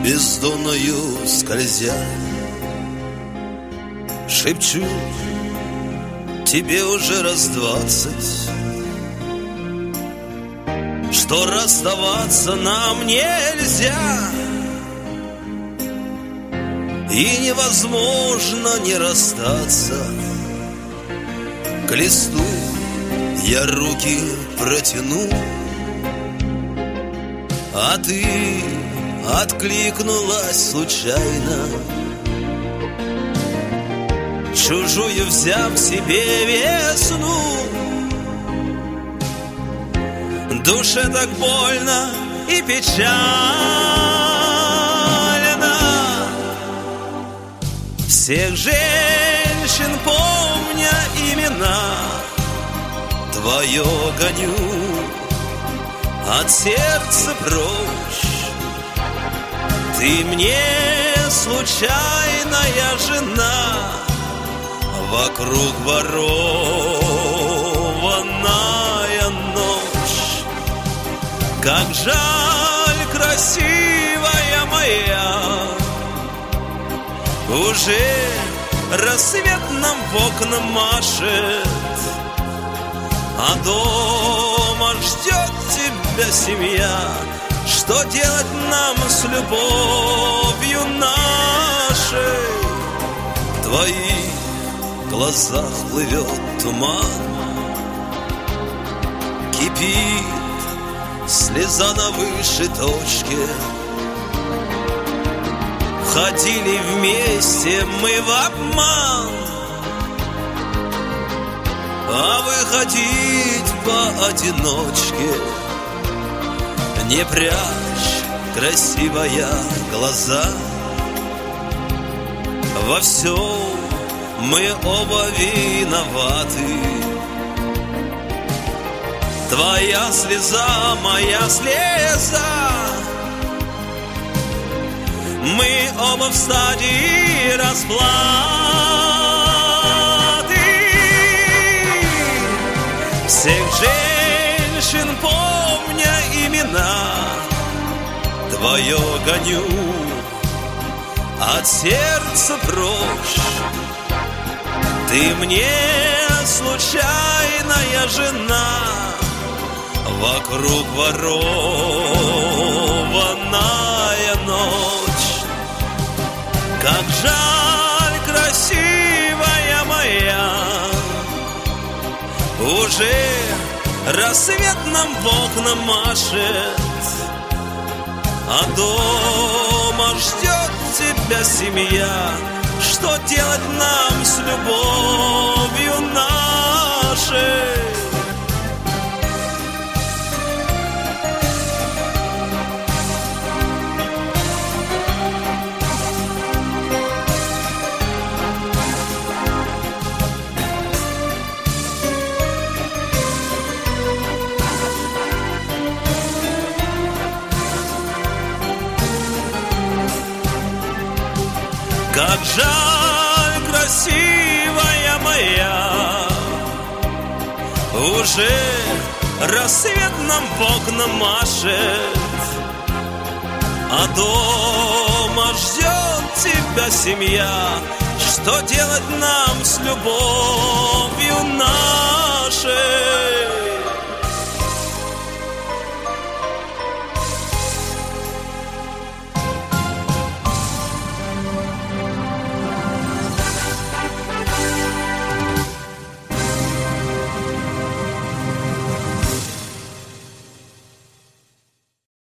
бездонною скользя. Шепчу тебе уже раз 20, что расставаться нам нельзя, и невозможно не расстаться. К листу я руки протяну, а ты откликнулась случайно, чужую взяв себе весну. Душе так больно и печально, всех женщин помня имена, твое гоню от сердца прочь. Ты мне случайная жена, вокруг ворованная ночь. Как жаль, красивая моя, уже рассвет нам в окна машет, а дома ждет тебя семья. Что делать нам с любовью нашей? В твоих глазах плывет туман, кипит слеза на высшей точке. Ходили вместе мы в обман, а выходить поодиночке. Не прячь, красивая, глаза, во всем мы оба виноваты. Твоя слеза, моя слеза, мы оба в стадии расплаты. Всех женщин помня имена, твое гоню от сердца прочь. Ты мне случайная жена, вокруг ворованная ночь. Как жаль, красивая моя, уже рассвет нам в окна машет, а дома ждет тебя семья. Что делать нам с любовью нашей? Как жаль, красивая моя, уже рассвет нам в окна машет, а дома ждет тебя семья. Что делать нам с любовью